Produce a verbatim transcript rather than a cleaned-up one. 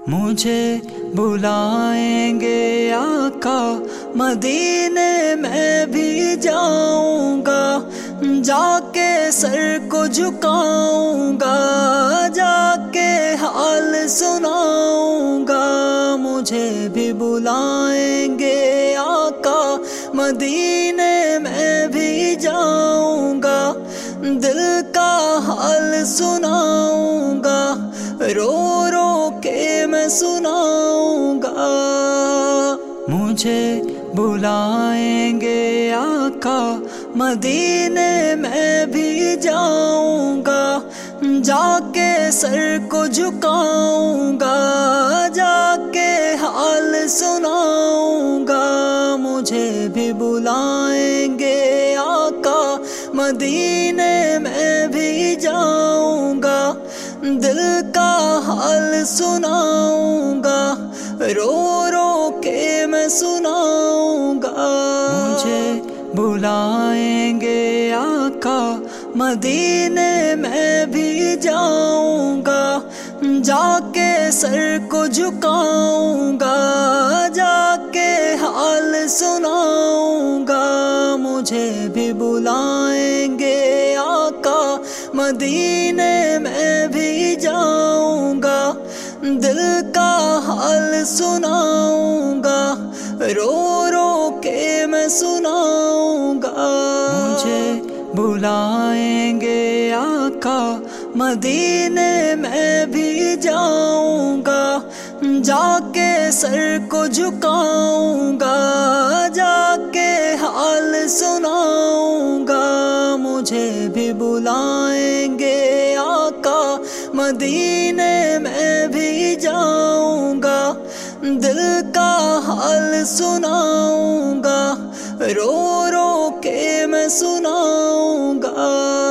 مجھے بلائیں گے آقا مدینے میں بھی جاؤں گا، جا کے سر کو جھکاؤں گا، جا کے حال سناؤں گا۔ مجھے بھی بلائیں گے آقا مدینے میں بھی جاؤں گا، دل کا حال سناؤں گا، رو رو کے میں سناؤں گا۔ مجھے بلائیں گے آقا مدینے میں بھی جاؤں گا، جا کے سر کو جھکاؤں گا، جا کے حال سناؤں گا۔ مجھے بھی بلائیں گے آقا مدینے میں بھی جاؤں گا، دل کا حال سناؤں گا، رو رو کے میں سناؤں گا۔ مجھے بلائیں گے آقا مدینے میں بھی جاؤں گا، جا کے سر کو جھکاؤں گا، جا کے حال سناؤں گا۔ مجھے بھی بلائیں گے آقا مدینے میں بھی جاؤں گا، دل کا حال سناؤں گا، رو رو کے میں سناؤں گا۔ مجھے بلائیں گے آقا مدینے میں بھی جاؤں گا، جا کے سر کو جھکاؤں گا، جا کے حال سناؤں گا، رو رو کے میں سناؤں گا۔ مجھے بلائیں گے آقا مدینے میں بھی جاؤں گا، دل کا حال سناؤں گا، مجھے بلائیں گے آقا مدینے میں بھی جاؤں گا، جا کے سر کو جھکاؤں گا، جا کے حال سناؤں گا۔ مجھے بھی بلائیں گے آقا مدینے میں بھی جاؤں گا، دل کا حال سناؤں گا، رو رو کے میں سناؤں گا۔